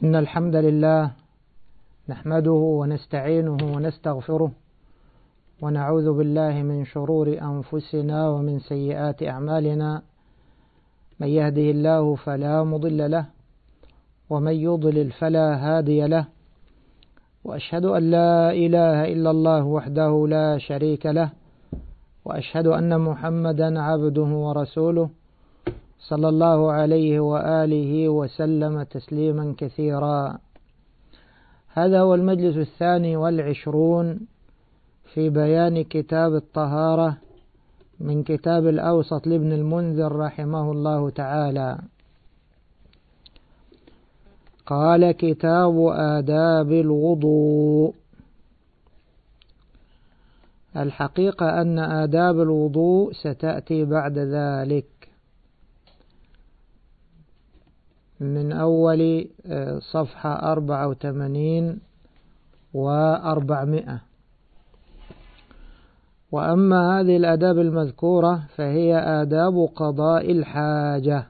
إن الحمد لله نحمده ونستعينه ونستغفره ونعوذ بالله من شرور أنفسنا ومن سيئات أعمالنا، من يهده الله فلا مضل له ومن يضلل فلا هادي له، وأشهد أن لا إله إلا الله وحده لا شريك له، وأشهد أن محمدا عبده ورسوله صلى الله عليه وآله وسلم تسليما كثيرا. هذا هو المجلس 22 في بيان كتاب الطهارة من كتاب الأوسط لابن المنذر رحمه الله تعالى. قال: كتاب آداب الوضوء. الحقيقة أن آداب الوضوء ستأتي بعد ذلك من أول صفحة 84 و400. وأما هذه الآداب المذكورة فهي آداب قضاء الحاجة،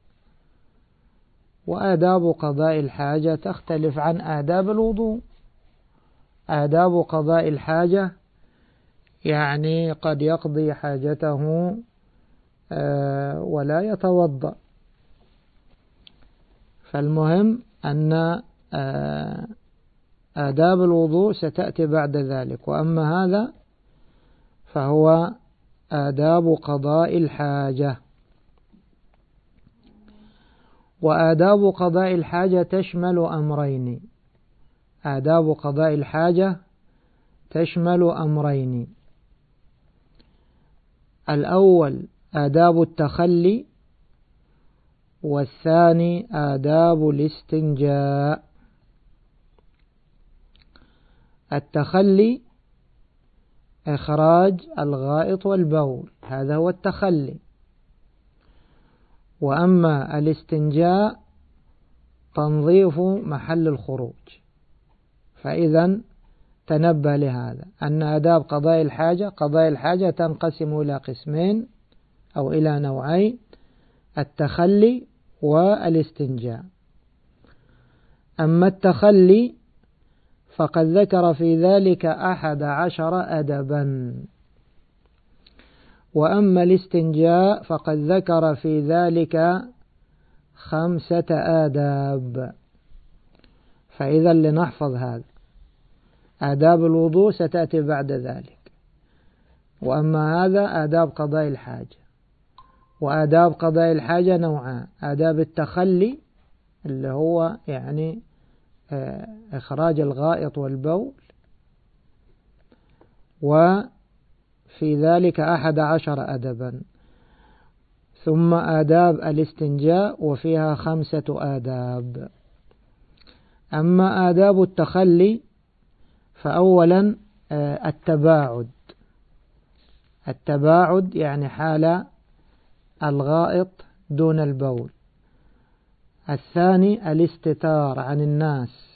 وآداب قضاء الحاجة تختلف عن آداب الوضوء. آداب قضاء الحاجة يعني قد يقضي حاجته ولا يتوضأ، فالمهم أن آداب الوضوء ستأتي بعد ذلك. وأما هذا فهو آداب قضاء الحاجة. وآداب قضاء الحاجة تشمل أمرين. آداب قضاء الحاجة تشمل أمرين: الأول آداب التخلي، والثاني آداب الاستنجاء. التخلي إخراج الغائط والبول، هذا هو التخلي. وأما الاستنجاء تنظيف محل الخروج. فإذا تنبه لهذا أن آداب قضاء الحاجة تنقسم إلى قسمين أو إلى نوعين: التخلي والاستنجاء. أما التخلي فقد ذكر في ذلك 11 أدبا، وأما الاستنجاء فقد ذكر في ذلك 5 آداب. فإذا لنحفظ هذا: آداب الوضوء ستأتي بعد ذلك، وأما هذا آداب قضاء الحاجة. وآداب قضاء الحاجة نوعان: آداب التخلي اللي هو يعني إخراج الغائط والبول، وفي ذلك 11 أدبا. ثم آداب الاستنجاء وفيها 5 آداب. أما آداب التخلي فأولا التباعد يعني حال الغائط دون البول. الثاني الاستتار عن الناس.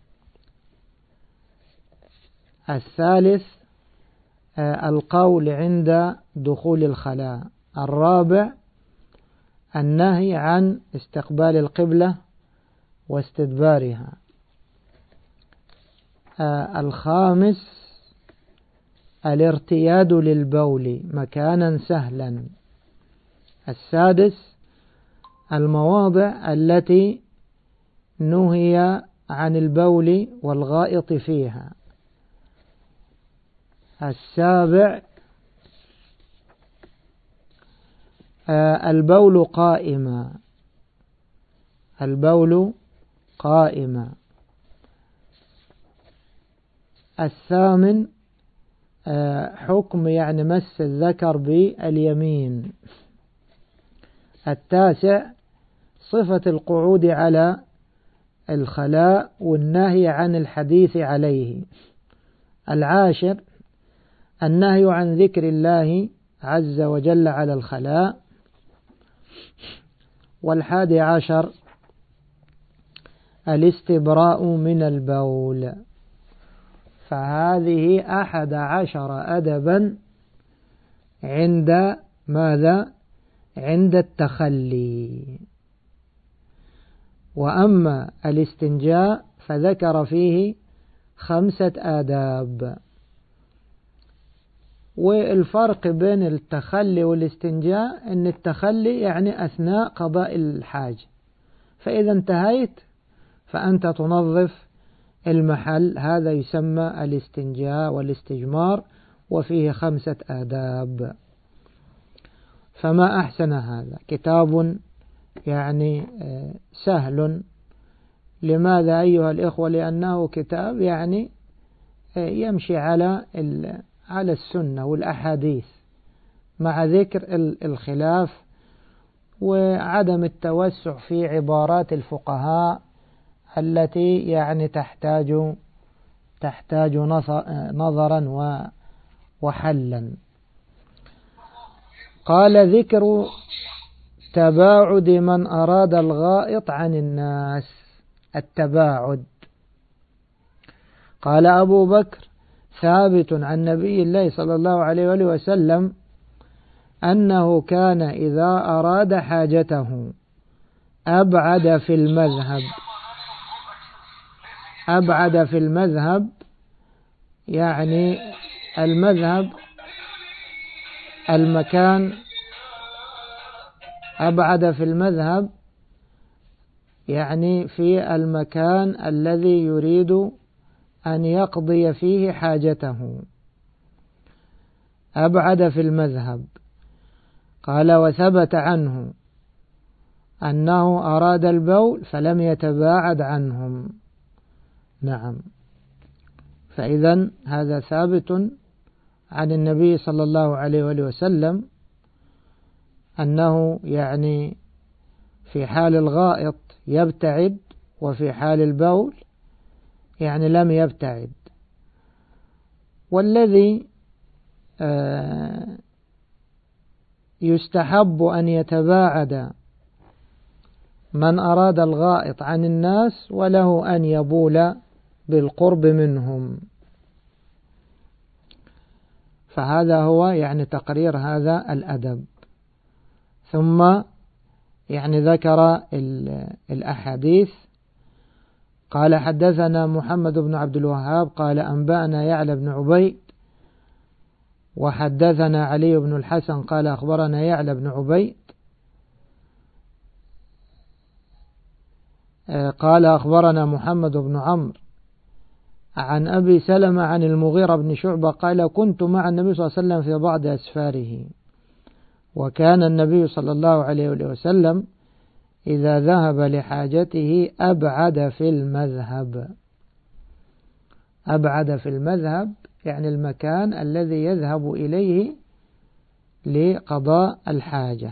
الثالث القول عند دخول الخلاء. الرابع النهي عن استقبال القبلة واستدبارها. الخامس الارتياد للبول مكانا سهلا. السادس المواضع التي نهي عن البول والغائط فيها. السابع البول قائما. الثامن حكم يعني مس الذكر باليمين. التاسع صفة القعود على الخلاء والنهي عن الحديث عليه. العاشر النهي عن ذكر الله عز وجل على الخلاء. 11 الاستبراء من البول. فهذه 11 أدبا عند ماذا؟ عند التخلي. وأما الاستنجاء فذكر فيه 5 آداب. والفرق بين التخلي والاستنجاء أن التخلي يعني أثناء قضاء الحاجة، فإذا انتهيت فأنت تنظف المحل، هذا يسمى الاستنجاء والاستجمار، وفيه 5 آداب. فما أحسن هذا، كتاب يعني سهل. لماذا أيها الإخوة؟ لأنه كتاب يعني يمشي على السنة والأحاديث، مع ذكر الخلاف وعدم التوسع في عبارات الفقهاء التي يعني تحتاج نظرا وحلا. قال: ذكر تباعد من أراد الغائط عن الناس. التباعد. قال أبو بكر: ثابت عن نبي الله صلى الله عليه وآله وسلم أنه كان إذا أراد حاجته أبعد في المذهب، يعني المذهب المكان، أبعد في المذهب يعني في المكان الذي يريد أن يقضي فيه حاجته، أبعد في المذهب. قال: وثبت عنه أنه أراد البول فلم يتباعد عنهم. نعم، فإذا هذا ثابت عن النبي صلى الله عليه وآله وسلم أنه يعني في حال الغائط يبتعد، وفي حال البول يعني لم يبتعد. والذي يستحب أن يتباعد من أراد الغائط عن الناس، وله أن يبول بالقرب منهم. فهذا هو يعني تقرير هذا الأدب. ثم يعني ذكر الأحاديث. قال: حدثنا محمد بن عبد الوهاب قال: أنبأنا يعلى بن عبيد، وحدثنا علي بن الحسن قال: أخبرنا يعلى بن عبيد قال: أخبرنا محمد بن عمرو عن أبي سلمة عن المغيرة بن شعبة قال: كنت مع النبي صلى الله عليه وسلم في بعض أسفاره، وكان النبي صلى الله عليه وسلم إذا ذهب لحاجته أبعد في المذهب. أبعد في المذهب يعني المكان الذي يذهب إليه لقضاء الحاجة.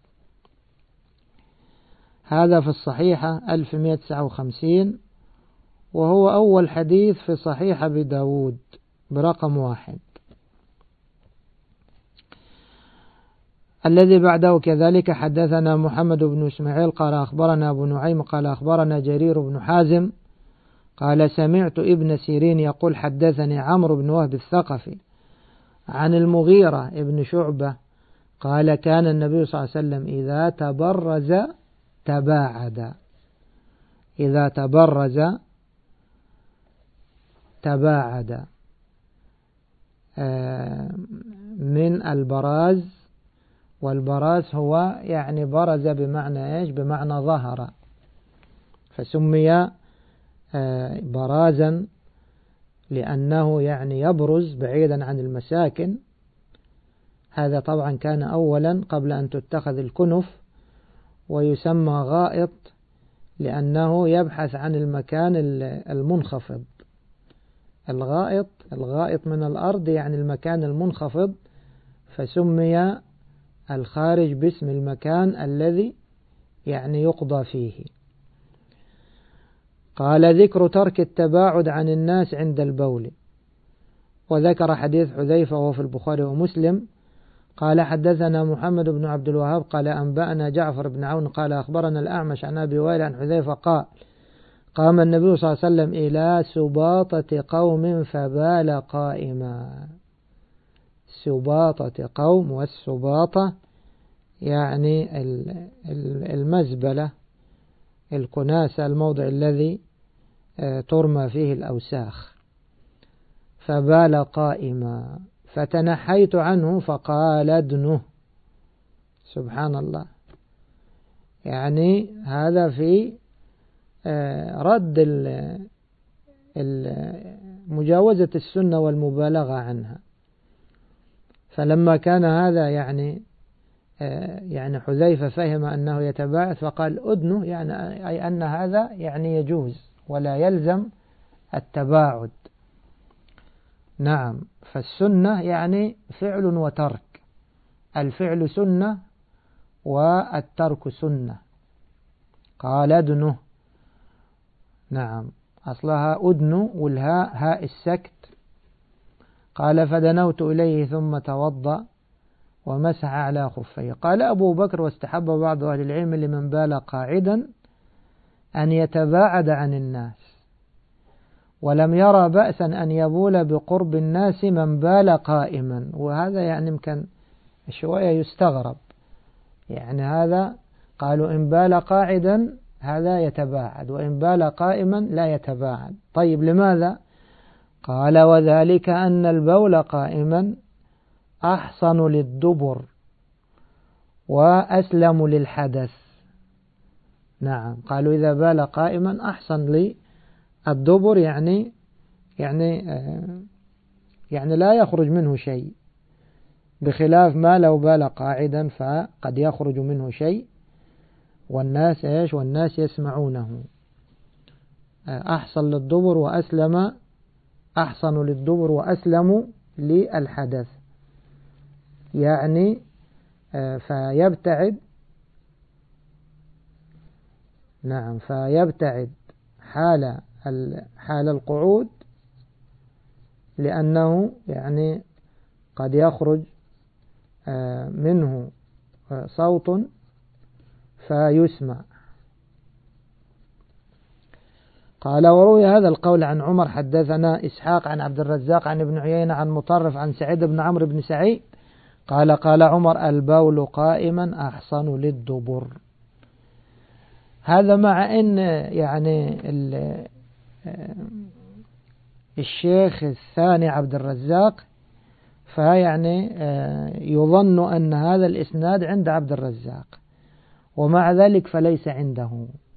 هذا في الصحيحة 1159، وهو أول حديث في صحيح أبي داود برقم 1. الذي بعده كذلك: حدثنا محمد بن إسماعيل قال: أخبرنا أبو نعيم قال: أخبرنا جرير بن حازم قال: سمعت ابن سيرين يقول: حدثني عمرو بن وهب الثقفي عن المغيرة بن شعبة قال: كان النبي صلى الله عليه وسلم إذا تبرز تباعد. إذا تبرز تباعد من البراز، والبراز هو يعني برز بمعنى إيش؟ بمعنى ظهر، فسمي برازا لأنه يعني يبرز بعيدا عن المساكن. هذا طبعا كان أولا قبل أن تتخذ الكنف، ويسمى غائط لأنه يبحث عن المكان المنخفض. الغائط من الأرض يعني المكان المنخفض، فسمي الخارج باسم المكان الذي يعني يقضى فيه. قال: ذكر ترك التباعد عن الناس عند البول. وذكر حديث حذيفة وهو في البخاري ومسلم. قال: حدثنا محمد بن عبد الوهاب قال: أنبأنا جعفر بن عون قال: أخبرنا الأعمش عن أبي وائل عن حذيفة قال: قام النبي صلى الله عليه وسلم إلى سباطة قوم فبال قائما. سباطة قوم، والسباطة يعني المزبلة الكناسة الموضع الذي ترمى فيه الأوساخ. فبال قائما فتنحيت عنه فقال ادنه. سبحان الله، يعني هذا في رد مجاوزة السنة والمبالغة عنها. فلما كان هذا يعني حذيفة فهم أنه يتباعد فقال أدنه، يعني أي أن هذا يعني يجوز ولا يلزم التباعد. نعم، فالسنة يعني فعل وترك، الفعل سنة والترك سنة. قال أدنه، نعم أصلها أدن والهاء هاء السكت. قال فدنوت إليه ثم توضأ ومسح على خفيه. قال أبو بكر واستحب بعض أهل العلم لمن بال قاعدا أن يتباعد عن الناس، ولم يرى بأسا أن يبول بقرب الناس من بال قائما. وهذا يعني يمكن شوية يستغرب، يعني هذا قالوا إن بال قاعدا هذا يتباعد، وإن بال قائما لا يتباعد. طيب لماذا؟ قال وذلك أن البول قائما أحصن للدبر وأسلم للحدث. نعم، قالوا إذا بال قائما أحصن للدبر، يعني لا يخرج منه شيء، بخلاف ما لو بال قاعدا فقد يخرج منه شيء والناس يسمعونه. أحصن للدبر أحصن للدبر وأسلم للحدث، يعني فيبتعد. نعم، فيبتعد حال القعود، لأنه يعني قد يخرج منه صوت فيسمع. قال وروي هذا القول عن عمر حدثنا إسحاق عن عبد الرزاق عن ابن عيينة عن مطرف عن سعيد بن عمرو بن سعيد قال عمر البول قائما أحصن للدبر. هذا مع أن يعني الشيخ الثاني عبد الرزاق فيعني يظن أن هذا الإسناد عند عبد الرزاق، ومع ذلك فليس عنده،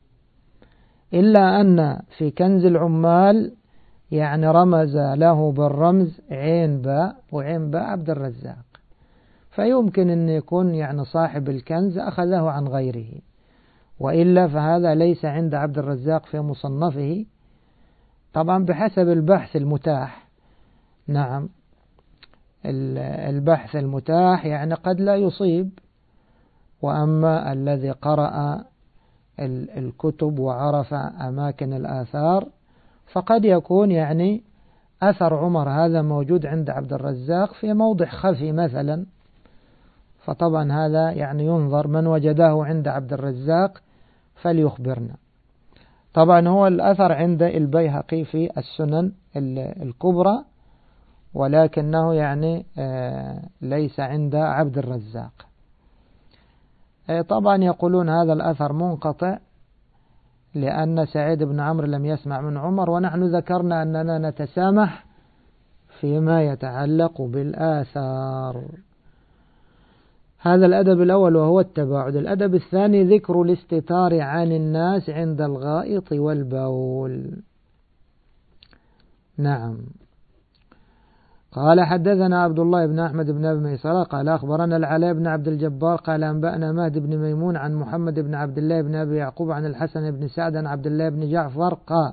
إلا أن في كنز العمال يعني رمز له بالرمز عين باء وعين باء عبد الرزاق، فيمكن أن يكون يعني صاحب الكنز أخذه عن غيره، وإلا فهذا ليس عند عبد الرزاق في مصنفه، طبعا بحسب البحث المتاح. نعم، البحث المتاح يعني قد لا يصيب، وأما الذي قرأ الكتب وعرف أماكن الآثار فقد يكون يعني أثر عمر هذا موجود عند عبد الرزاق في موضع خفي مثلا، فطبعا هذا يعني ينظر، من وجده عند عبد الرزاق فليخبرنا. طبعا هو الأثر عند البيهقي في السنن الكبرى، ولكنه يعني ليس عند عبد الرزاق. طبعا يقولون هذا الأثر منقطع لأن سعيد بن عمرو لم يسمع من عمر، ونحن ذكرنا أننا نتسامح فيما يتعلق بالآثار. هذا الأدب الأول وهو التباعد. الأدب الثاني ذكر الاستتار عن الناس عند الغائط والبول. نعم، قال حدثنا عبد الله بن أحمد بن أبي ميسرة قال أخبرنا العلاء بن عبد الجبار قال أنبأنا مهدي بن ميمون عن محمد بن عبد الله بن أبي يعقوب عن الحسن بن سعد عن عبد الله بن جعفر قال،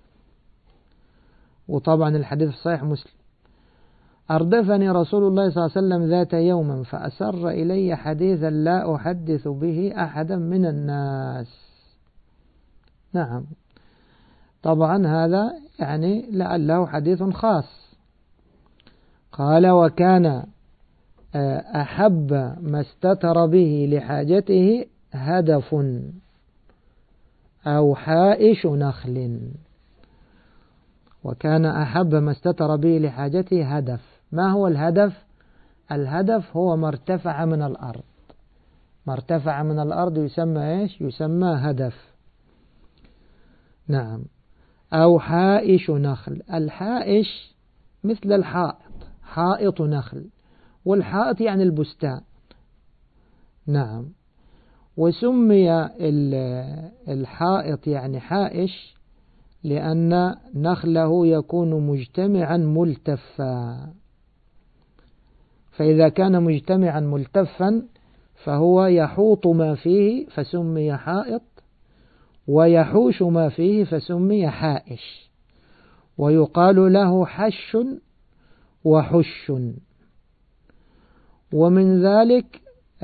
وطبعا الحديث صحيح مسلم، أردفني رسول الله صلى الله عليه وسلم ذات يوم فأسر إلي حديثا لا أحدث به أحدا من الناس. نعم، طبعا هذا يعني لعله حديث خاص. قال وكان أحب ما استتر به لحاجته هدف أو حائش نخل. وكان أحب ما استتر به لحاجته هدف. ما هو الهدف؟ الهدف هو ما ارتفع من الأرض. ما ارتفع من الأرض يسمى إيش؟ يسمى هدف. نعم. أو حائش نخل. الحائش مثل الحائط، حائط نخل، والحائط يعني البستان. نعم. وسمي الحائط يعني حائش لأن نخله يكون مجتمعا ملتفا، فإذا كان مجتمعا ملتفا فهو يحوط ما فيه فسمي حائط، ويحوش ما فيه فسمي حائش. ويقال له حش وحش. ومن ذلك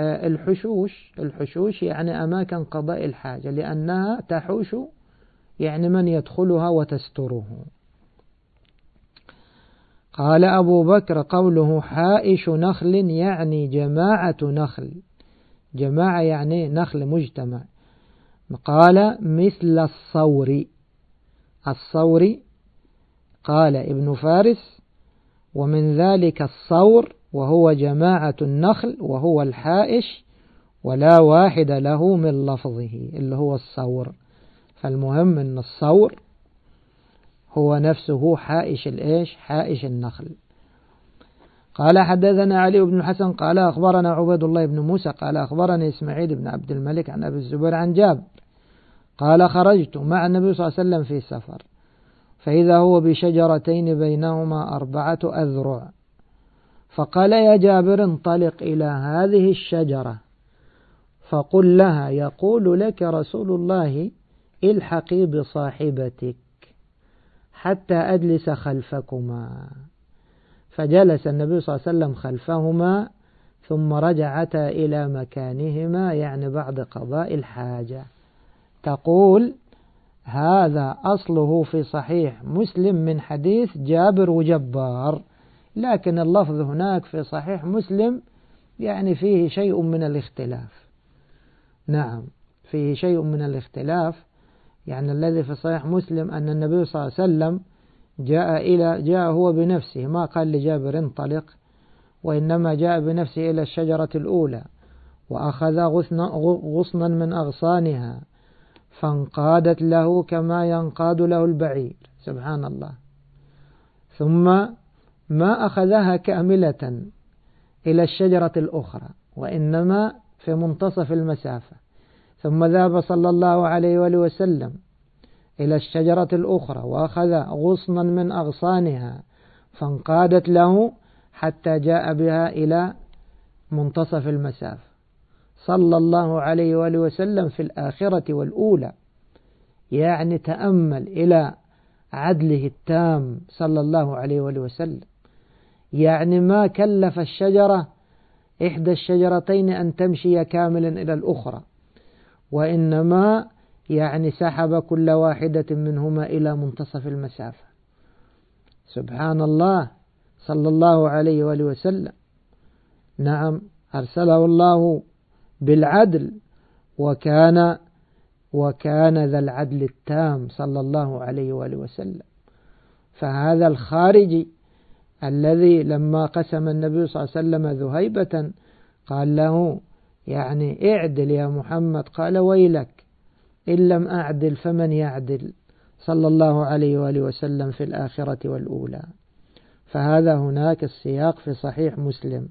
الحشوش يعني أماكن قضاء الحاجة، لأنها تحوش يعني من يدخلها وتستره. قال أبو بكر قوله حائش نخل يعني جماعة نخل، جماعة يعني نخل مجتمع. قال مثل الصور. الصور قال ابن فارس ومن ذلك الصور وهو جماعة النخل وهو الحائش ولا واحد له من لفظه اللي هو الصور. فالمهم أن الصور هو نفسه حائش حائش النخل. قال حدثنا علي بن الحسن قال أخبرنا عبيد الله بن موسى قال أخبرني إسماعيل بن عبد الملك عن أبي الزبير عن جابر قال خرجت مع النبي صلى الله عليه وسلم في سفر فإذا هو بشجرتين بينهما 4 أذرع، فقال يا جابر انطلق إلى هذه الشجرة فقل لها يقول لك رسول الله الحقي بصاحبتك حتى أجلس خلفكما. فجلس النبي صلى الله عليه وسلم خلفهما ثم رجعتا إلى مكانهما يعني بعد قضاء الحاجة. تقول هذا أصله في صحيح مسلم من حديث جابر وجبار، لكن اللفظ هناك في صحيح مسلم يعني فيه شيء من الاختلاف. نعم فيه شيء من الاختلاف، يعني الذي في صحيح مسلم أن النبي صلى الله عليه وسلم جاء هو بنفسه، ما قال لجابر انطلق، وإنما جاء بنفسه إلى الشجرة الأولى وأخذ غصنا من أغصانها فانقادت له كما ينقاد له البعير، سبحان الله، ثم ما أخذها كاملة إلى الشجرة الأخرى وإنما في منتصف المسافة، ثم ذهب صلى الله عليه وآله وسلم إلى الشجرة الأخرى وأخذ غصنا من أغصانها فانقادت له حتى جاء بها إلى منتصف المسافة. صلى الله عليه وآله وسلم في الآخرة والأولى، يعني تأمل إلى عدله التام صلى الله عليه وآله وسلم، يعني ما كلف الشجرة إحدى الشجرتين أن تمشي كاملا إلى الأخرى، وإنما يعني سحب كل واحدة منهما إلى منتصف المسافة. سبحان الله صلى الله عليه وآله وسلم. نعم أرسله الله بالعدل وكان ذا العدل التام صلى الله عليه وآله وسلم. فهذا الخارجي الذي لما قسم النبي صلى الله عليه وسلم ذهيبة قال له يعني اعدل يا محمد، قال ويلك إن لم أعدل فمن يعدل، صلى الله عليه وآله وسلم في الآخرة والأولى. فهذا هناك السياق في صحيح مسلم.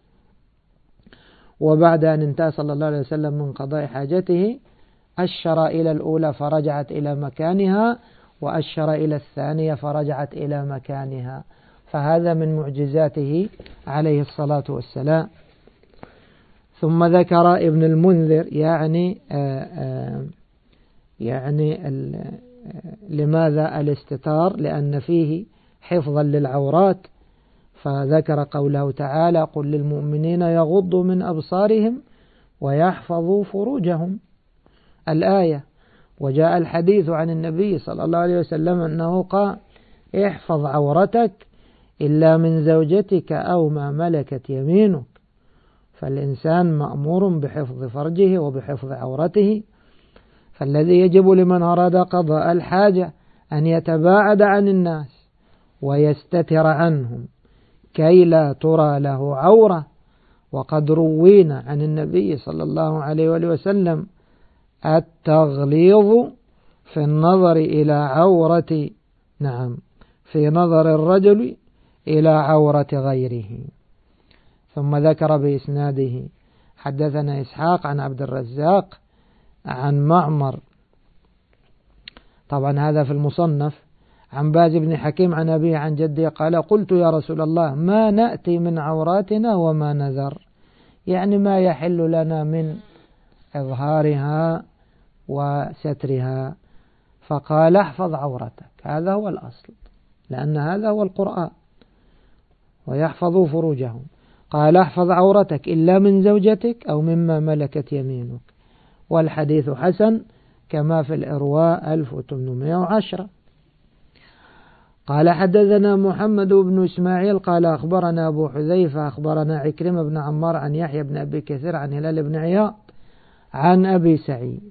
وبعد أن انتهى صلى الله عليه وسلم من قضاء حاجته أشر إلى الأولى فرجعت إلى مكانها، وأشر إلى الثانية فرجعت إلى مكانها. فهذا من معجزاته عليه الصلاة والسلام. ثم ذكر ابن المنذر يعني لماذا الاستتار؟ لأن فيه حفظا للعورات، فذكر قوله تعالى قل للمؤمنين يغضوا من أبصارهم ويحفظوا فروجهم الآية. وجاء الحديث عن النبي صلى الله عليه وسلم أنه قال احفظ عورتك إلا من زوجتك أو ما ملكت يمينك. فالإنسان مأمور بحفظ فرجه وبحفظ عورته. فالذي يجب لمن أراد قضاء الحاجة أن يتباعد عن الناس ويستتر عنهم كي لا ترى له عورة. وقد روينا عن النبي صلى الله عليه وسلم التغليظ في النظر إلى عورة، نعم، في نظر الرجل إلى عورة غيره. ثم ذكر بإسناده: حدثنا إسحاق عن عبد الرزاق عن معمر، طبعا هذا في المصنف، عن باز بن حكيم عن أبيه عن جده قال: قلت يا رسول الله ما نأتي من عوراتنا وما نذر، يعني ما يحل لنا من إظهارها وسترها. فقال: احفظ عورتك، هذا هو الأصل، لأن هذا هو القرآن، ويحفظوا فروجهم. قال: احفظ عورتك إلا من زوجتك أو مما ملكت يمينك. والحديث حسن كما في الإرواء 1810. قال: حدثنا محمد بن إسماعيل قال: أخبرنا أبو حذيفة أخبرنا عكرمة بن عمار عن يحيى بن أبي كثير عن هلال بن عياض عن أبي سعيد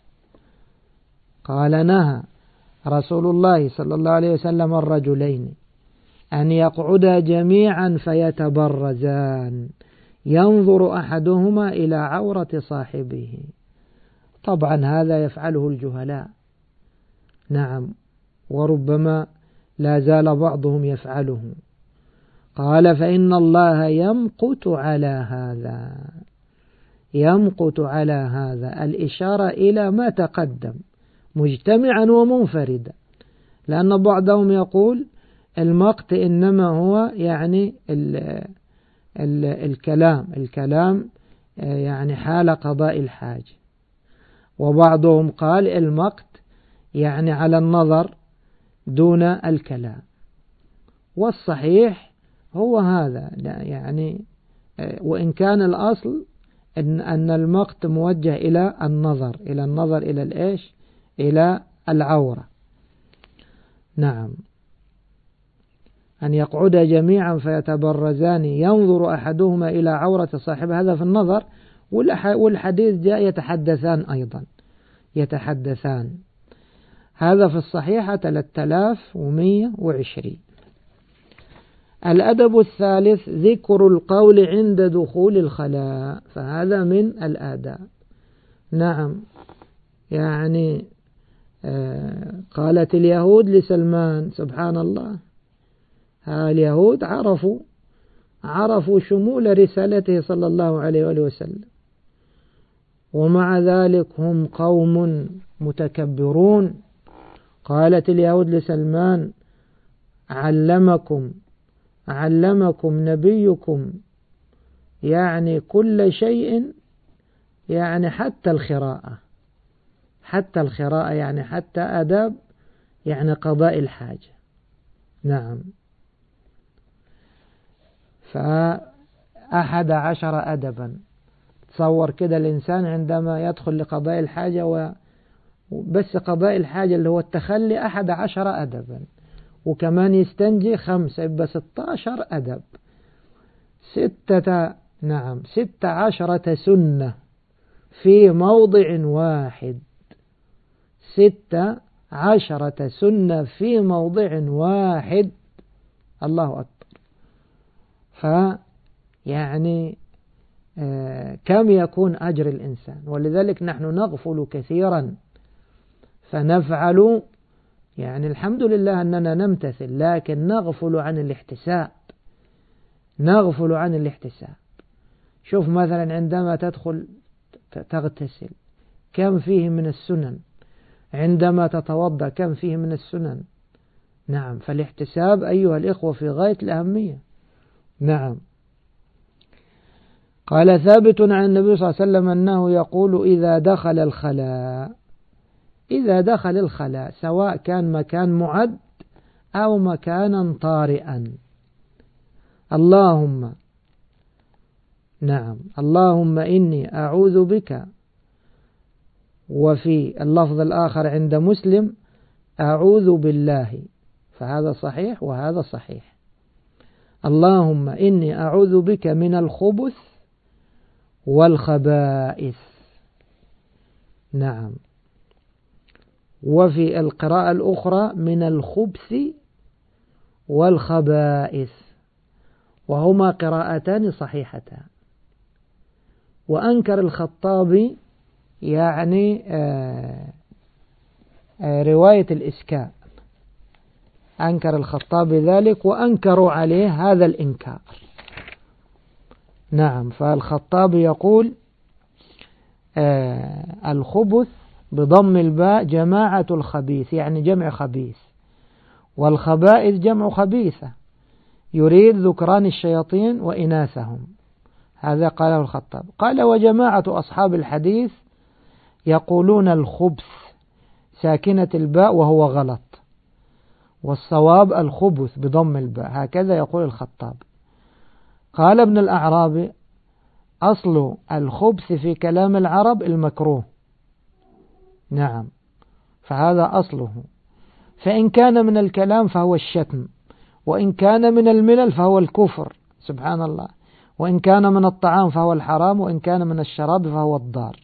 قال: نهى رسول الله صلى الله عليه وسلم الرجلين أن يقعدا جميعا فيتبرزان ينظر أحدهما إلى عورة صاحبه. طبعا هذا يفعله الجهلاء، نعم، وربما لا زال بعضهم يفعله. قال: فإن الله يمقت على هذا، يمقت على هذا، الإشارة إلى ما تقدم مجتمعا ومنفردا، لأن بعضهم يقول المقت إنما هو يعني الكلام يعني حال قضاء الحاجة، وبعضهم قال المقت يعني على النظر دون الكلام. والصحيح هو هذا، يعني وإن كان الأصل أن المقت موجه إلى النظر، إلى الإيش، إلى العورة. نعم، أن يقعد جميعا فيتبرزان ينظر أحدهما إلى عورة صاحبه، هذا في النظر. والحديث جاء يتحدثان أيضا، يتحدثان، هذا في الصحيحة 3120. الأدب الثالث ذكر القول عند دخول الخلاء، فهذا من الآداب. نعم، يعني قالت اليهود لسلمان، سبحان الله، اليهود عرفوا شمول رسالته صلى الله عليه وآله وسلم، ومع ذلك هم قوم متكبرون. قالت اليهود لسلمان: علمكم نبيكم يعني كل شيء، يعني حتى الخراءة يعني حتى آداب يعني قضاء الحاجة. نعم، 11 أدبا. تصور كده الإنسان عندما يدخل لقضاء الحاجة، بس قضاء الحاجة اللي هو التخلي 11 أدبا، وكمان يستنجي 5، يبقى 16 أدب. 16 سنة في موضع واحد، 16 سنة في موضع واحد، الله أكبر. فيعني كم يكون أجر الإنسان؟ ولذلك نحن نغفل كثيرا فنفعل، يعني الحمد لله أننا نمتثل، لكن نغفل عن الاحتساب. شوف مثلا عندما تدخل تغتسل كم فيه من السنن، عندما تتوضأ كم فيه من السنن. نعم، فالاحتساب أيها الإخوة في غاية الأهمية. نعم، قال ثابت عن النبي صلى الله عليه وسلم أنه يقول إذا دخل الخلاء سواء كان مكان معد أو مكانا طارئا: اللهم إني أعوذ بك. وفي اللفظ الآخر عند مسلم: أعوذ بالله، فهذا صحيح وهذا صحيح. اللهم إني أعوذ بك من الخبث والخبائث. نعم، وفي القراءة الأخرى من الخبث والخبائث، وهما قراءتان صحيحتان. وأنكر الخطابي يعني رواية الإسكان، أنكر الخطابي ذلك وأنكروا عليه هذا الإنكار. نعم، فالخطابي يقول الخبث بضم الباء جماعة الخبيث، يعني جمع خبيث، والخبائث جمع خبيثة، يريد ذكران الشياطين وإناثهم. هذا قاله الخطاب. قال وجماعة أصحاب الحديث يقولون الخبث ساكنة الباء وهو غلط، والصواب الخبث بضم الباء، هكذا يقول الخطاب. قال ابن الأعرابي أصل الخبث في كلام العرب المكروه. نعم، فهذا أصله، فإن كان من الكلام فهو الشتم، وإن كان من الملل فهو الكفر، سبحان الله، وإن كان من الطعام فهو الحرام، وإن كان من الشراب فهو الضار.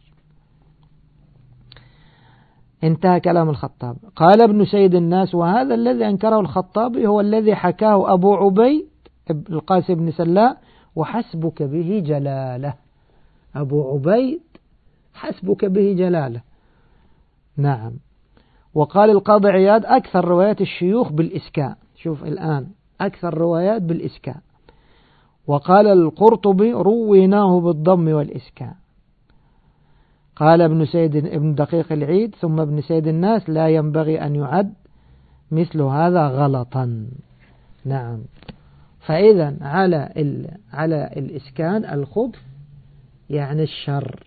انتهى كلام الخطاب. قال ابن سيد الناس وهذا الذي أنكره الخطابي هو الذي حكاه أبو عبيد القاسم بن سلاء وحسبك به جلالة. أبو عبيد حسبك به جلالة. نعم. وقال القاضي عياض أكثر روايات الشيوخ بالإسكاء، شوف الآن أكثر روايات بالإسكاء. وقال القرطبي رويناه بالضم والإسكاء. قال ابن دقيق العيد ثم ابن سيد الناس لا ينبغي أن يعد مثل هذا غلطا. نعم، فإذا على الإسكان الخبث يعني الشر،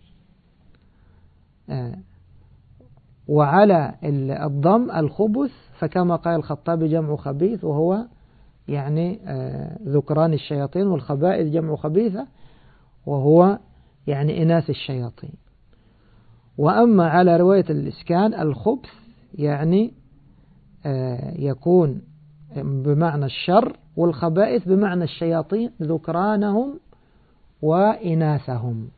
وعلى الضم الخبث، فكما قال الخطابي جمع خبيث، وهو يعني ذكران الشياطين، والخبائث جمع خبيثة وهو يعني إناث الشياطين. وأما على رواية الإسكان الخبث يعني يكون بمعنى الشر، والخبائث بمعنى الشياطين ذكرانهم وإناثهم.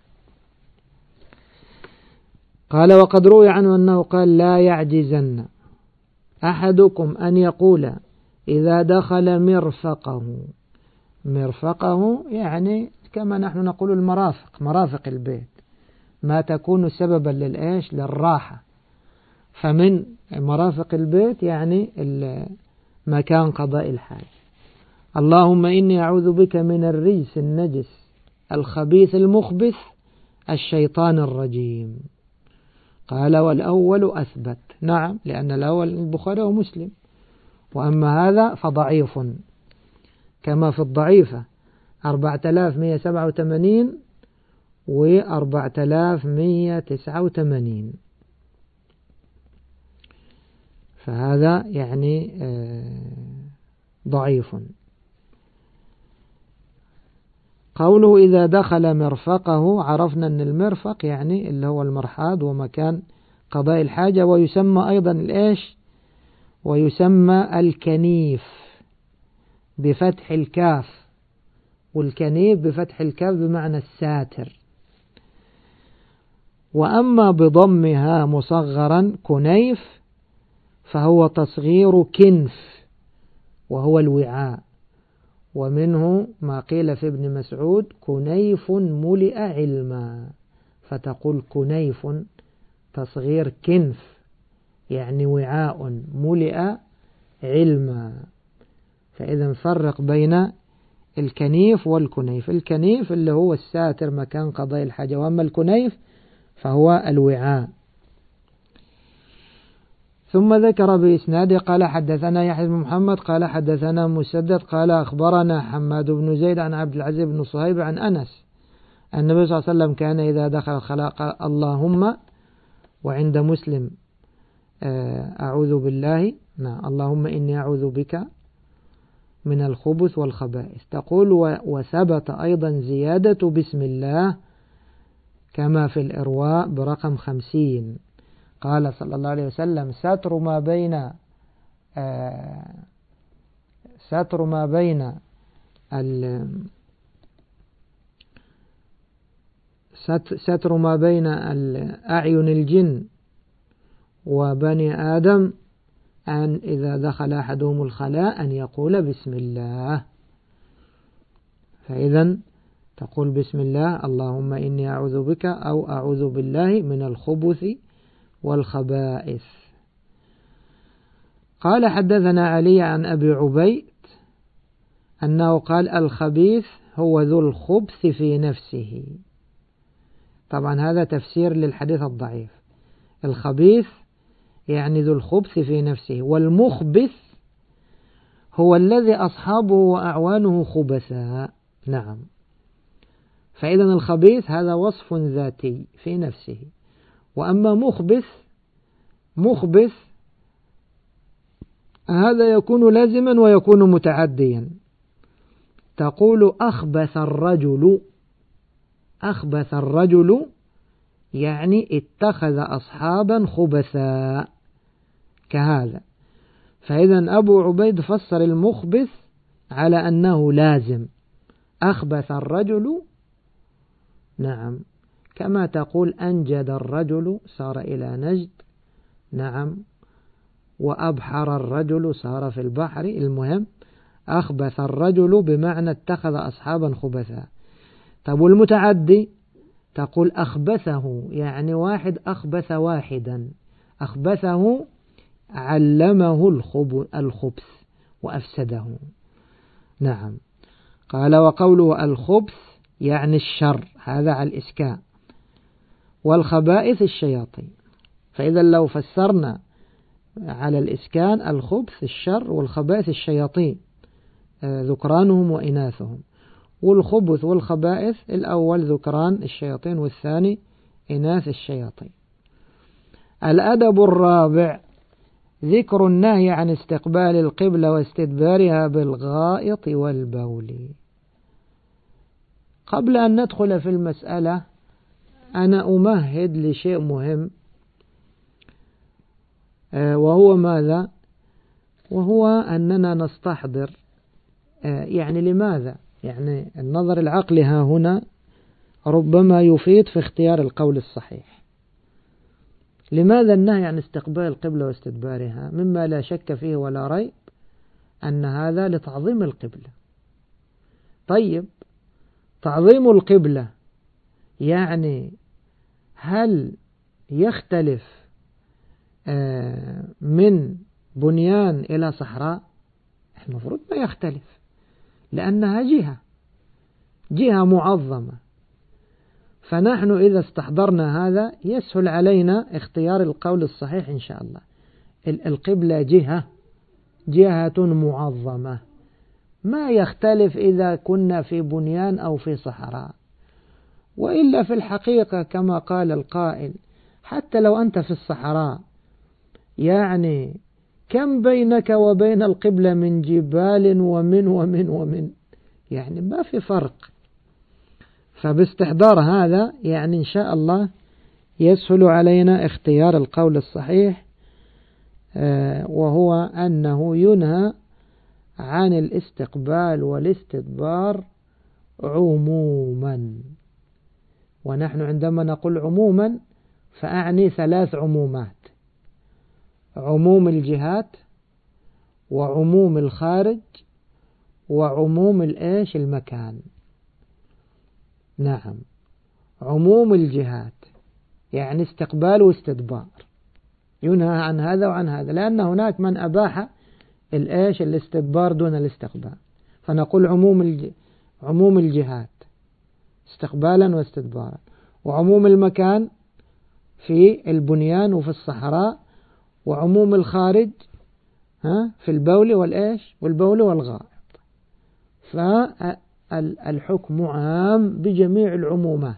قال وقد روي عنه أنه قال لا يعجزن أحدكم أن يقول إذا دخل مرفقه يعني كما نحن نقول المرافق، مرافق البيت، ما تكون سببا للراحة. فمن مرافق البيت يعني مكان قضاء الحاجة. اللهم إني أعوذ بك من الرجس النجس الخبيث المخبث الشيطان الرجيم. قال والأول أثبت. نعم، لأن الأول البخاري ومسلم، وأما هذا فضعيف كما في الضعيفة 4187 و 4189، فهذا يعني ضعيف. قوله إذا دخل مرفقه، عرفنا أن المرفق يعني اللي هو المرحاض ومكان قضاء الحاجة، ويسمى أيضا ويسمى الكنيف بفتح الكاف، والكنيف بفتح الكاف بمعنى الساتر. وأما بضمها مصغرا كنيف فهو تصغير كنف وهو الوعاء، ومنه ما قيل في ابن مسعود كنيف ملئ علما، فتقول كنيف تصغير كنف يعني وعاء ملئ علما. فإذا فرق بين الكنيف والكنيف. الكنيف اللي هو الساتر مكان قضاء الحاجة، وأما الكنيف فهو الوعاء. ثم ذكر بإسناده قال حدثنا يحيى بن محمد قال حدثنا مسدد قال أخبرنا حماد بن زيد عن عبد العزيز بن صهيب عن أنس النبي صلى الله عليه وسلم كان إذا دخل الخلاء اللهم، وعند مسلم أعوذ بالله، اللهم إني أعوذ بك من الخبث والخبائث. تقول وثبت أيضا زيادة بسم الله كما في الإرواء برقم 50. قال صلى الله عليه وسلم ستر ما بين أعين الجن وبني آدم أن إذا دخل أحدهم الخلاء أن يقول بسم الله. فإذا تقول بسم الله اللهم إني أعوذ بك أو أعوذ بالله من الخبث والخبائث. قال حدثنا علي عن أبي عبيد أنه قال الخبيث هو ذو الخبث في نفسه. طبعا هذا تفسير للحديث الضعيف. الخبيث يعني ذو الخبث في نفسه، والمخبث هو الذي أصحابه وأعوانه خبثاء. نعم. فإذا الخبيث هذا وصف ذاتي في نفسه، وأما مخبث هذا يكون لازما ويكون متعديا. تقول أخبث الرجل يعني اتخذ أصحابا خبثاء كهذا. فإذا أبو عبيد فسر المخبث على أنه لازم، أخبث الرجل. نعم. كما تقول أنجد الرجل صار إلى نجد. نعم. وأبحر الرجل صار في البحر. المهم أخبث الرجل بمعنى اتخذ أصحابا خبثاء. طب والمتعدي تقول أخبثه يعني واحد أخبث واحدا، أخبثه علمه الخبث وأفسده. نعم. قال وقوله الخبث يعني الشر، هذا على الإسكان، والخبائث الشياطين. فإذا لو فسرنا على الإسكان الخبث الشر، والخبائث الشياطين ذكرانهم وإناثهم، والخبث والخبائث الأول ذكران الشياطين والثاني إناث الشياطين. الأدب الرابع ذكر النهي عن استقبال القبلة واستدبارها بالغائط والبول. قبل أن ندخل في المسألة أنا أمهد لشيء مهم، وهو ماذا؟ وهو أننا نستحضر يعني لماذا؟ يعني النظر العقلي ها هنا ربما يفيد في اختيار القول الصحيح. لماذا النهي عن استقبال القبلة واستدبارها؟ مما لا شك فيه ولا ريب أن هذا لتعظيم القبلة. طيب تعظيم القبلة يعني هل يختلف من بنيان إلى صحراء؟ المفروض ما يختلف، لأنها جهة معظمة. فنحن إذا استحضرنا هذا يسهل علينا اختيار القول الصحيح إن شاء الله. القبلة جهة معظمة، ما يختلف إذا كنا في بنيان أو في صحراء. وإلا في الحقيقة كما قال القائل حتى لو أنت في الصحراء يعني كم بينك وبين القبلة من جبال ومن يعني ما في فرق. فباستحضار هذا يعني إن شاء الله يسهل علينا اختيار القول الصحيح، وهو أنه ينهى عن الاستقبال والاستدبار عموما. ونحن عندما نقول عموما فأعني 3 عمومات: عموم الجهات، وعموم الخارج، وعموم المكان. نعم. عموم الجهات يعني استقبال واستدبار، ينهى عن هذا وعن هذا، لأن هناك من أباح الاستدبار دون الاستقبال. فنقول عموم الجهات استقبالا واستدبارا، وعموم المكان في البنيان وفي الصحراء، وعموم الخارج في البول والبول والغائط. فالحكم عام بجميع العمومات.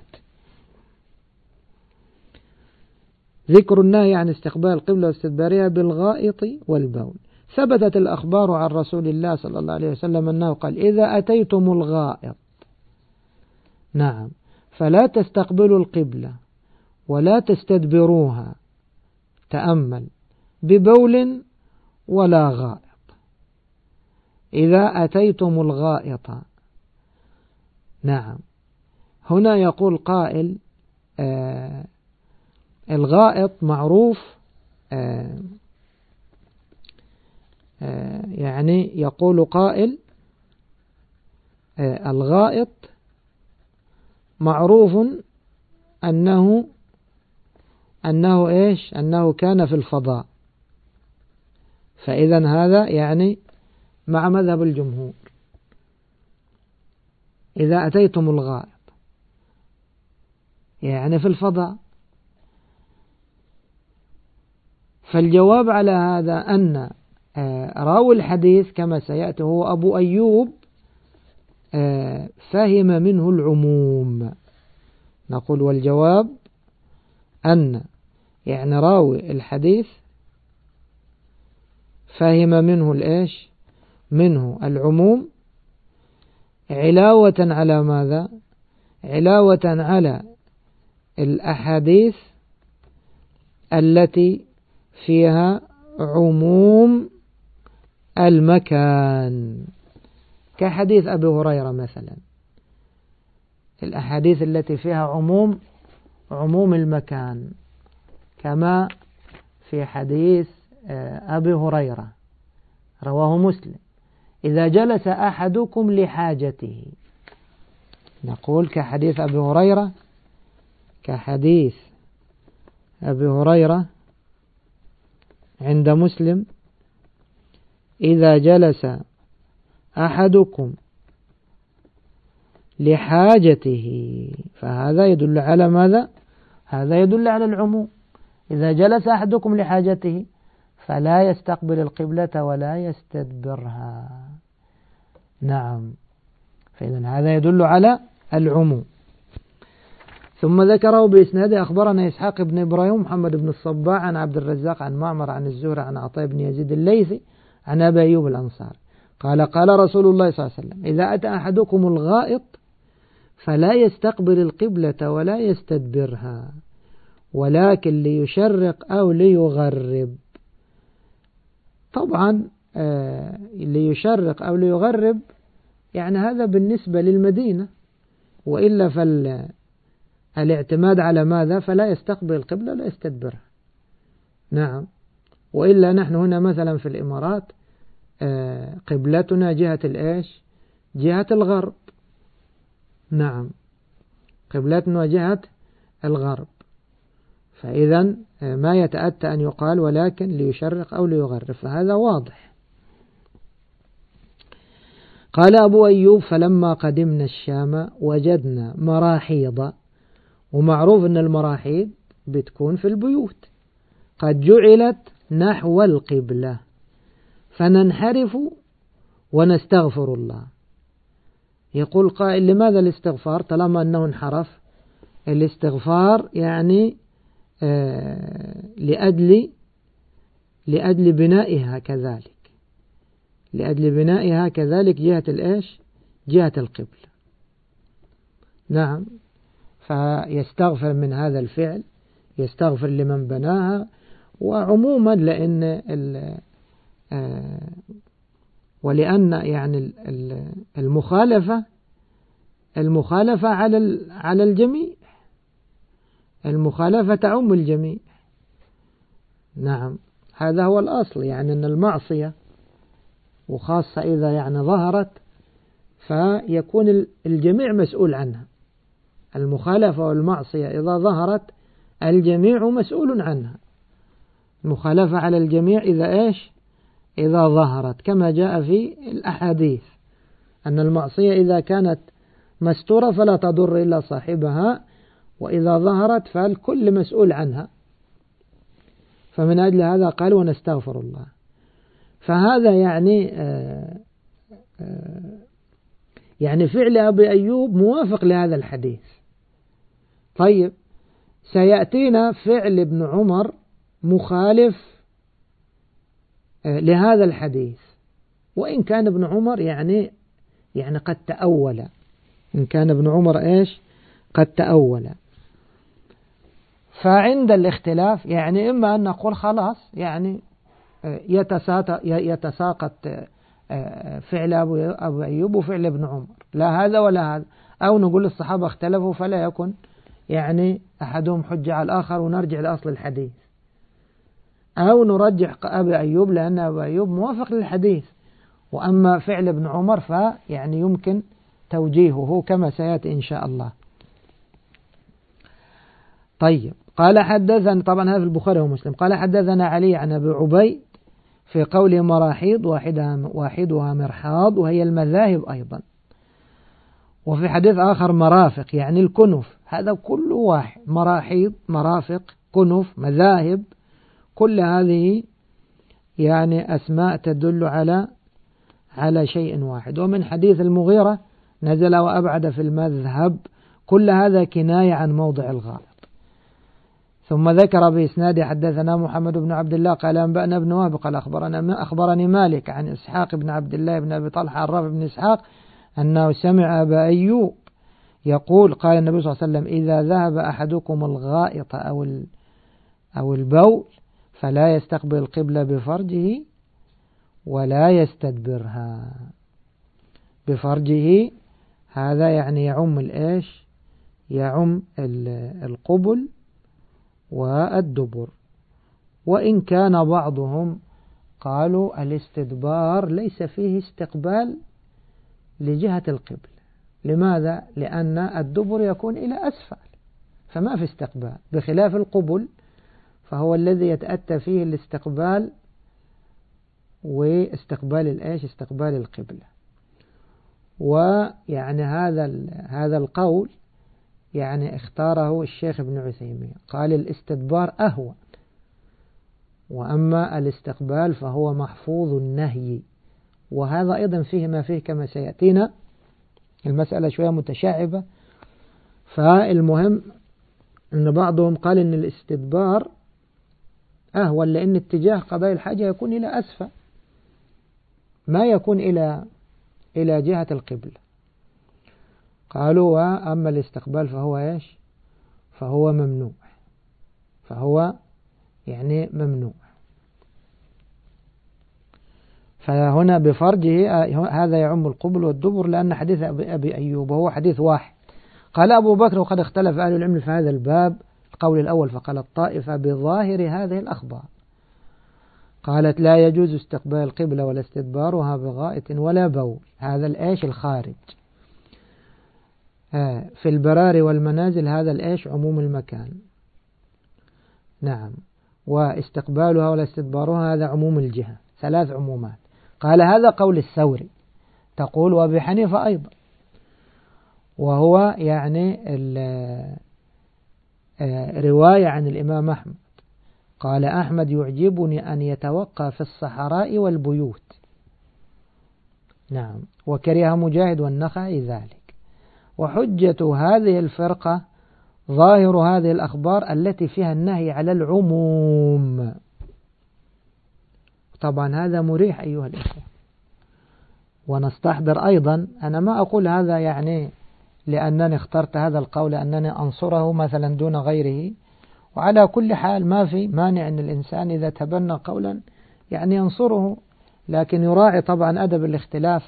ذكر النهي عن استقبال القبلة واستدبارها بالغائط والبول. ثبتت الأخبار عن رسول الله صلى الله عليه وسلم أنه قال: إذا أتيتم الغائط نعم فلا تستقبلوا القبلة ولا تستدبروها، تأمل، ببول ولا غائط. إذا أتيتم الغائط، نعم. هنا يقول قائل الغائط معروف، يعني يقول قائل الغائط معروف أنه كان في الفضاء. فإذا هذا يعني مع مذهب الجمهور. إذا أتيتم الغائط يعني في الفضاء، فالجواب على هذا أن راوي الحديث كما سيأتي هو أبو أيوب فهم منه العموم. نقول والجواب أن يعني راوي الحديث فهم منه الإيش؟ منه العموم، علاوة على ماذا؟ علاوة على الأحاديث التي فيها عموم المكان، كحديث أبي هريرة مثلا، الأحاديث التي فيها عموم المكان، كما في حديث أبي هريرة رواه مسلم: إذا جلس أحدكم لحاجته. نقول كحديث أبي هريرة، كحديث أبي هريرة عند مسلم: إذا جلس أحدكم لحاجته، فهذا يدل على ماذا؟ هذا يدل على العموم. إذا جلس أحدكم لحاجته فلا يستقبل القبلة ولا يستدبرها. نعم، فإذا هذا يدل على العموم. ثم ذكره بإسناده: أخبرنا إسحاق بن إبراهيم محمد بن الصباح عن عبد الرزاق عن معمر عن الزهري عن عطاء بن يزيد الليثي عن أبي أيوب الأنصاري قال: قال رسول الله صلى الله عليه وسلم: إذا أتى أحدكم الغائط فلا يستقبل القبلة ولا يستدبرها، ولكن ليشرق أو ليغرب. طبعا ليشرق أو ليغرب يعني هذا بالنسبة للمدينة، وإلا فالاعتماد على ماذا؟ فلا يستقبل القبلة ولا يستدبرها. نعم، وإلا نحن هنا مثلا في الإمارات قبلتنا جهة الإيش؟ جهة الغرب. نعم، قبلتنا جهة الغرب، فإذا ما يتأتى أن يقال ولكن ليشرق أو ليغرب، فهذا واضح. قال أبو أيوب: فلما قدمنا الشام وجدنا مراحيض، ومعروف أن المراحيض بتكون في البيوت، قد جعلت نحو القبلة، فننحرف ونستغفر الله. يقول قائل: لماذا الاستغفار طالما أنه انحرف؟ الاستغفار يعني لأجل بنائها كذلك، لأجل بنائها كذلك جهة الإيش؟ جهة القبلة. نعم، فيستغفر من هذا الفعل، يستغفر لمن بناها. وعموما ولأن يعني المخالفة على الجميع، المخالفة تعم الجميع. نعم، هذا هو الأصل، يعني أن المعصية وخاصة إذا يعني ظهرت فيكون الجميع مسؤول عنها. المخالفة والمعصية إذا ظهرت الجميع مسؤول عنها. المخالفة على الجميع إذا إيش؟ إذا ظهرت، كما جاء في الأحاديث أن المعصية إذا كانت مستورة فلا تضر إلا صاحبها، وإذا ظهرت فالكل مسؤول عنها. فمن أجل هذا قال: ونستغفر الله. فهذا يعني فعل أبي أيوب موافق لهذا الحديث. طيب، سيأتينا فعل ابن عمر مخالف لهذا الحديث، وإن كان ابن عمر يعني قد تأول، إن كان ابن عمر إيش؟ قد تأول. فعند الاختلاف يعني إما أن نقول خلاص يعني يتساقط فعل أبو أيوب وفعل ابن عمر، لا هذا ولا هذا، أو نقول الصحابة اختلفوا فلا يكن يعني أحدهم حجة على الآخر ونرجع لأصل الحديث، أو نرجح أبي أيوب لأن أبي أيوب موافق للحديث، وأما فعل ابن عمر فيعني يمكن توجيهه كما سيأتي إن شاء الله. طيب، قال حدثنا، طبعا هذا في البخاري ومسلم، قال حدثنا علي عن أبي عبيد في قوله مراحيض واحدها مرحاض، وهي المذاهب أيضا. وفي حديث آخر مرافق يعني الكنف، هذا كل واحد، مراحيض، مرافق، كنف، مذاهب، كل هذه يعني أسماء تدل على شيء واحد. ومن حديث المغيرة نزل وأبعد في المذهب، كل هذا كناية عن موضع الغائط. ثم ذكر بإسناد حدثنا محمد بن عبد الله قال أنبأنا بن وهب قال أخبرني مالك عن إسحاق بن عبد الله بن أبي طلحة عن رافع بن إسحاق أنه سمع أبا أيوب يقول قال النبي صلى الله عليه وسلم إذا ذهب أحدكم الغائط أو البول فلا يستقبل القبلة بفرجه ولا يستدبرها. بفرجه هذا يعني يعم الإيش؟ يعم القبل والدبر. وإن كان بعضهم قالوا الاستدبار ليس فيه استقبال لجهة القبلة. لماذا؟ لأن الدبر يكون إلى أسفل فما في استقبال، بخلاف القبل فهو الذي يتأتى فيه الاستقبال واستقبال الإيش؟ استقبال القبلة. ويعني هذا القول يعني اختاره الشيخ ابن عثيمين، قال الاستدبار أهون، وأما الاستقبال فهو محفوظ النهي. وهذا أيضا فيه ما فيه كما سيأتينا، المسألة شوية متشعبة. فالمهم أن بعضهم قال أن الاستدبار أهون لأن اتجاه قضاء الحاجة يكون إلى أسفل، ما يكون إلى جهة القبلة. قالوا وأما الاستقبال فهو إيش؟ فهو ممنوع، فهو يعني ممنوع. فهنا بفرجه هذا يعم القبل والدبر، لأن حديث أبي أيوب وهو حديث واحد. قال أبو بكر وقد اختلف أهل العلم في هذا الباب، القول الأول فقال الطائفة بظاهر هذه الأخبار، قالت لا يجوز استقبال القبلة ولا استدبارها بغائط ولا بول، هذا الإيش؟ الخارج. في البراري والمنازل هذا الإيش؟ عموم المكان. نعم. واستقبالها ولا استدبارها هذا عموم الجهة، ثلاث عمومات. قال هذا قول الثوري، تقول وأبي حنيفة أيضا، وهو يعني رواية عن الإمام أحمد. قال أحمد يعجبني أن يتوقى في الصحراء والبيوت. نعم. وكره مجاهد والنخعي ذلك. وحجة هذه الفرقة ظاهر هذه الأخبار التي فيها النهي على العموم. طبعا هذا مريح أيها الإخوة، ونستحضر أيضا، أنا ما أقول هذا يعني لأنني اخترت هذا القول أنني أنصره مثلا دون غيره، وعلى كل حال ما في مانع أن الإنسان إذا تبنى قولا يعني ينصره، لكن يراعي طبعا أدب الاختلاف.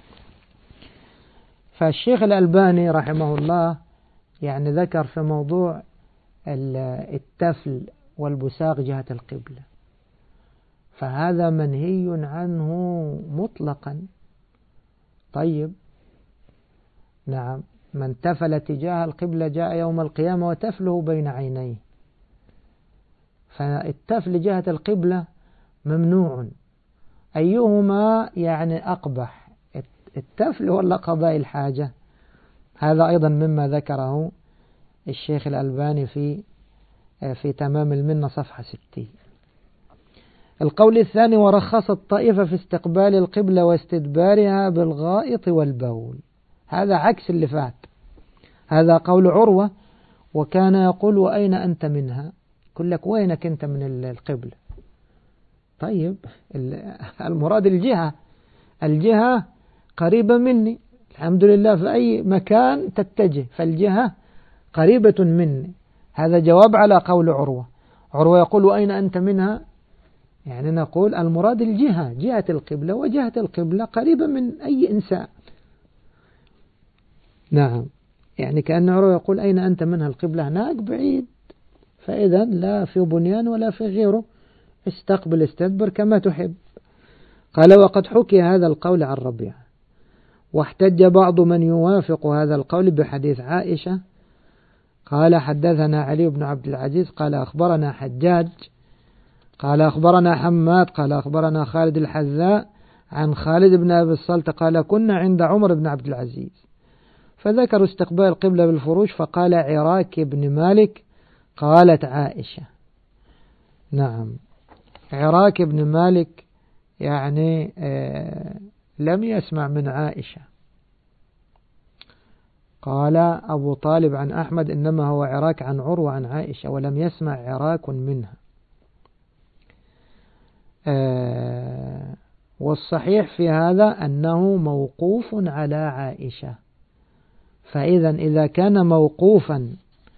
فالشيخ الألباني رحمه الله يعني ذكر في موضوع التفل والبساق جهة القبلة، فهذا منهي عنه مطلقا. طيب نعم، من تفل تجاه القبلة جاء يوم القيامة وتفله بين عينيه، فالتفل جهة القبلة ممنوع. أيهما يعني أقبح، التفل ولا قضاء الحاجة؟ هذا أيضا مما ذكره الشيخ الألباني في تمام المنة صفحة 60. القول الثاني ورخص الطائفة في استقبال القبلة واستدبارها بالغائط والبول، هذا عكس اللي فات. هذا قول عروة، وكان يقول وأين أنت منها؟ يقول لك وينك أنت من القبلة؟ طيب المراد الجهة قريبة مني، الحمد لله في أي مكان تتجه فالجهة قريبة مني. هذا جواب على قول عروة يقول وأين أنت منها، يعني نقول المراد الجهة، جهة القبلة، وجهة القبلة قريبة من أي إنسان. نعم، يعني كأن عروة يقول أين أنت منها، القبلة هناك بعيد، فإذا لا في بنيان ولا في غيره، استقبل استدبر كما تحب. قال وقد حكي هذا القول عن ربيعة، واحتج بعض من يوافق هذا القول بحديث عائشة قال حدثنا علي بن عبد العزيز قال أخبرنا حجاج قال أخبرنا حماد قال أخبرنا خالد الحذاء عن خالد بن أبي الصلت قال كنا عند عمر بن عبد العزيز فذكروا استقبال القبلة بالفروج فقال عراك بن مالك قالت عائشة. نعم، عراك بن مالك يعني لم يسمع من عائشة. قال أبو طالب عن أحمد إنما هو عراك عن عروة عن عائشة ولم يسمع عراك منها. والصحيح في هذا أنه موقوف على عائشة. فإذا إذا كان موقوفا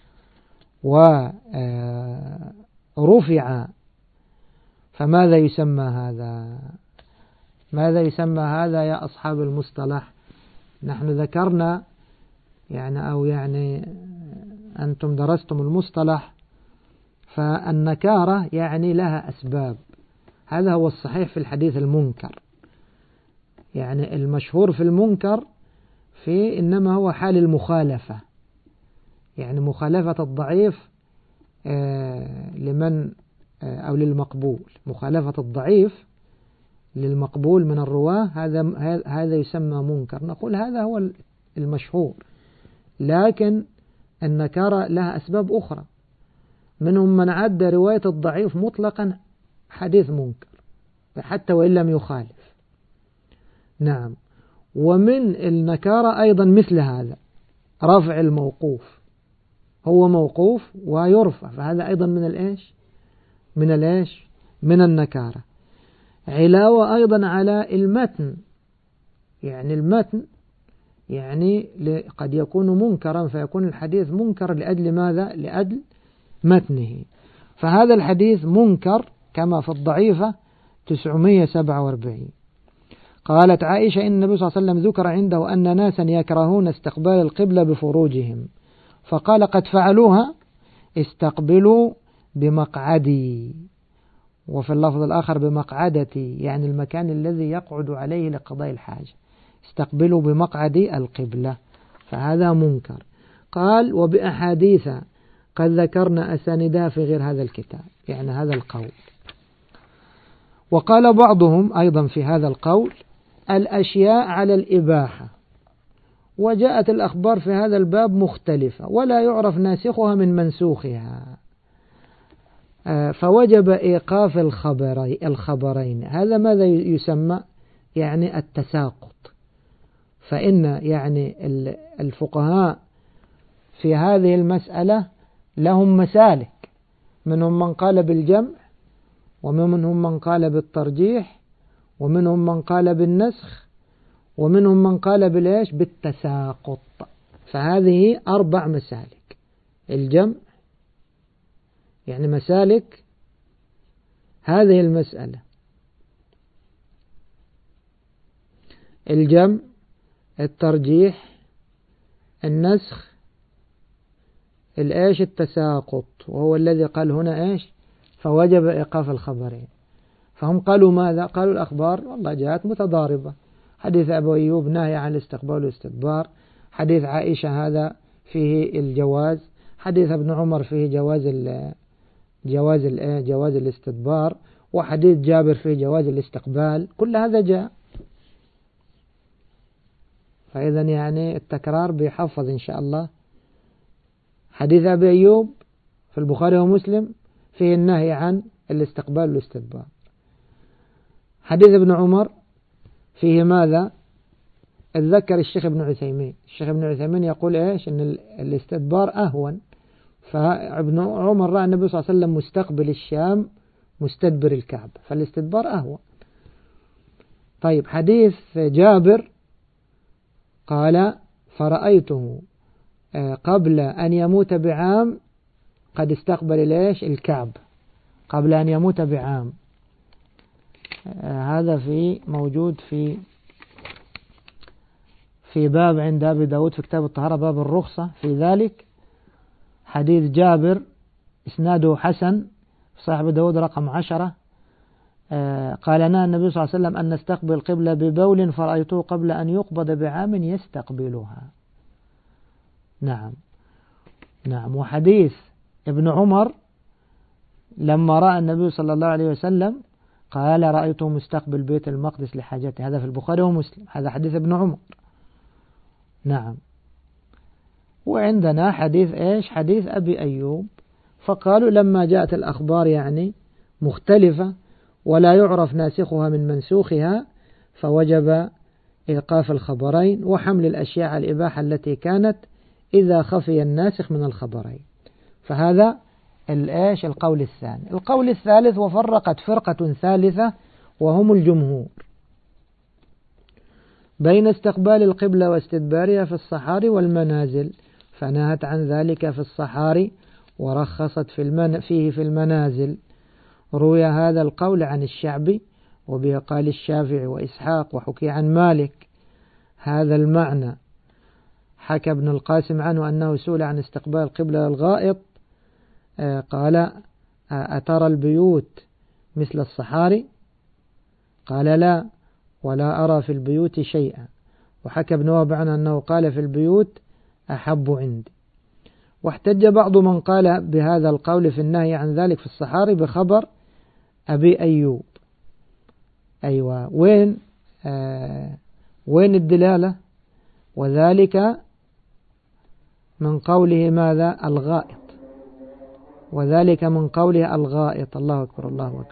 ورفع فماذا يسمى هذا؟ ماذا يسمى هذا يا أصحاب المصطلح؟ نحن ذكرنا يعني أنتم درستم المصطلح، فالنكارة يعني لها أسباب. هذا هو الصحيح في الحديث المنكر. يعني المشهور في المنكر في إنما هو حال المخالفة، يعني مخالفة الضعيف لمن أو للمقبول، مخالفة الضعيف للمقبول من الرواة، هذا يسمى منكر. نقول هذا هو المشهور، لكن النكارة لها أسباب أخرى. منهم من عد رواية الضعيف مطلقا حديث منكر حتى وإن لم يخالف. نعم، ومن النكارة أيضا مثل هذا رفع الموقوف، هو موقوف ويرفع، فهذا أيضا من النكارة. علاوة أيضا على المتن، يعني المتن يعني قد يكون منكرا فيكون الحديث منكر لأجل ماذا؟ لأجل متنه. فهذا الحديث منكر كما في الضعيفة 947. قالت عائشة إن النبي صلى الله عليه وسلم ذكر عنده أن ناسا يكرهون استقبال القبلة بفروجهم فقال قد فعلوها استقبلوا بمقعدي، وفي اللفظ الآخر بمقعدتي، يعني المكان الذي يقعد عليه لقضاء الحاجة، استقبلوا بمقعدي القبلة، فهذا منكر. قال وبأحاديث قد ذكرنا أساندها في غير هذا الكتاب، يعني هذا القول. وقال بعضهم أيضا في هذا القول الأشياء على الإباحة، وجاءت الأخبار في هذا الباب مختلفة ولا يعرف ناسخها من منسوخها، فوجب إيقاف الخبرين. هذا ماذا يسمى؟ يعني التساقط. فإن يعني الفقهاء في هذه المسألة لهم مسالك، منهم من قال بالجمع، ومنهم من قال بالترجيح، ومنهم من قال بالنسخ، ومنهم من قال بالتساقط. فهذه 4 مسالك: الجمع، يعني مسالك هذه المسألة: الجمع، الترجيح، النسخ، التساقط، وهو الذي قال هنا فوجب إيقاف الخبرين. فهم قالوا ماذا؟ قالوا الأخبار والله جاءت متضاربة، حديث أبو أيوب نهي عن الاستقبال والاستدبار، حديث عائشة هذا فيه الجواز، حديث ابن عمر فيه جواز الاستدبار، وحديث جابر فيه جواز الاستقبال، كل هذا جاء. فإذا يعني التكرار بيحفظ إن شاء الله. حديث أبي أيوب في البخاري ومسلم فيه النهي عن الاستقبال والاستدبار. حديث ابن عمر فيه ماذا؟ اتذكر الشيخ ابن عثيمين يقول إن الاستدبار أهون، فابن عمر رأى النبي صلى الله عليه وسلم مستقبل الشام مستدبر الكعبة، فالاستدبار أهون. طيب، حديث جابر قال فرأيته قبل أن يموت بعام قد استقبل الكعبة قبل أن يموت بعام. هذا موجود في باب عند أبي داود في كتاب الطهارة، باب الرخصة في ذلك. حديث جابر إسناده حسن، صاحب داود رقم 10. قال لنا النبي صلى الله عليه وسلم أن نستقبل القبلة ببول فرأيته قبل أن يقبض بعام يستقبلها. نعم. وحديث ابن عمر لما رأى النبي صلى الله عليه وسلم قال رأيته مستقبل بيت المقدس لحاجته. هذا في البخاري ومسلم، هذا حديث ابن عمر. نعم. وعندنا حديث إيش؟ حديث أبي أيوب. فقالوا لما جاءت الأخبار يعني مختلفة ولا يعرف ناسخها من منسوخها فوجب إيقاف الخبرين وحمل الأشياء على الإباحة التي كانت إذا خفي الناسخ من الخبرين. فهذا الإيش؟ القول الثاني. القول الثالث: وفرقت فرقة ثالثة وهم الجمهور بين استقبال القبلة واستدبارها في الصحاري والمنازل، فنهت عن ذلك في الصحاري ورخصت فيه في المنازل. روي هذا القول عن الشعبي وبه قال الشافعي وإسحاق، وحكي عن مالك هذا المعنى. حكى ابن القاسم عنه أنه سئل عن استقبال القبلة للغائط قال: أترى البيوت مثل الصحاري؟ قال: لا، ولا أرى في البيوت شيئا. وحكى ابن وهب عنه أنه قال: في البيوت أحب عندي. واحتج بعض من قال بهذا القول في النهي عن ذلك في الصحاري بخبر أبي أيوب. أيوة، وين الدلالة؟ وذلك من قوله ماذا؟ الغائط. وذلك من قوله الغائط. الله أكبر الله أكبر.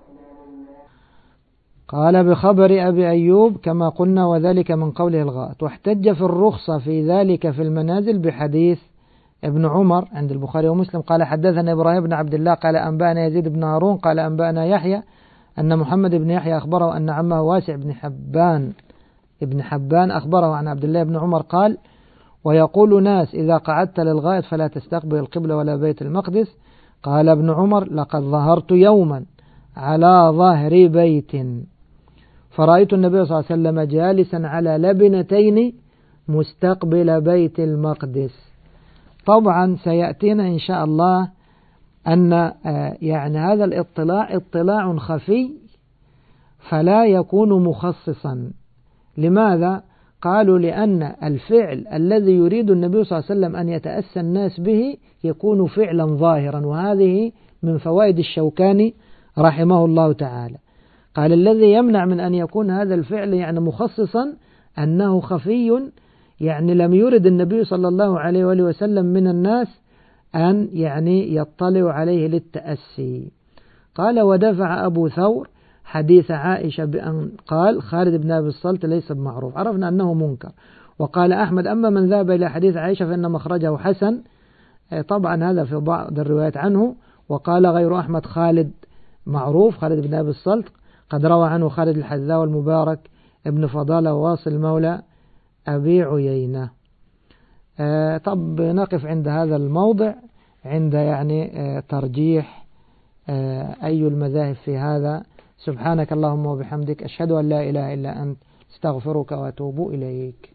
قال بخبر أبي أيوب كما قلنا، وذلك من قوله الغائط. واحتج في الرخصة في ذلك في المنازل بحديث ابن عمر عند البخاري ومسلم قال: حدثنا إبراهيم بن عبد الله قال أنبأنا يزيد بن هارون قال أنبأنا يحيى أن محمد بن يحيى أخبره أن عمه واسع ابن حبان أخبره عن عبد الله بن عمر قال: ويقول ناس إذا قعدت للغائط فلا تستقبل القبلة ولا بيت المقدس. قال ابن عمر: لقد ظهرت يوما على ظهر بيت فرأيت النبي صلى الله عليه وسلم جالسا على لبنتين مستقبل بيت المقدس. طبعا سيأتينا إن شاء الله أن يعني هذا الاطلاع اطلاع خفي فلا يكون مخصصا. لماذا؟ قالوا لأن الفعل الذي يريد النبي صلى الله عليه وسلم أن يتأسى الناس به يكون فعلا ظاهرا، وهذه من فوائد الشوكاني رحمه الله تعالى. قال: الذي يمنع من أن يكون هذا الفعل يعني مخصصا أنه خفي، يعني لم يرد النبي صلى الله عليه وآله وسلم من الناس أن يعني يطلع عليه للتأسي. قال: ودفع أبو ثور حديث عائشة بأن قال خالد بن أبي الصلت ليس بمعروف، عرفنا أنه منكر. وقال أحمد: أما من ذهب إلى حديث عائشة فإن مخرجه حسن. طبعا هذا في بعض الروايات عنه. وقال غير أحمد خالد معروف، خالد بن أبي الصلت قد روى عنه خالد الحذاء والمبارك ابن فضالة وواصل مولى أبي عيينة. طب نقف عند هذا الموضع عند يعني ترجيح أي المذاهب في هذا. سبحانك اللهم وبحمدك أشهد أن لا إله إلا أنت استغفرك وأتوب إليك.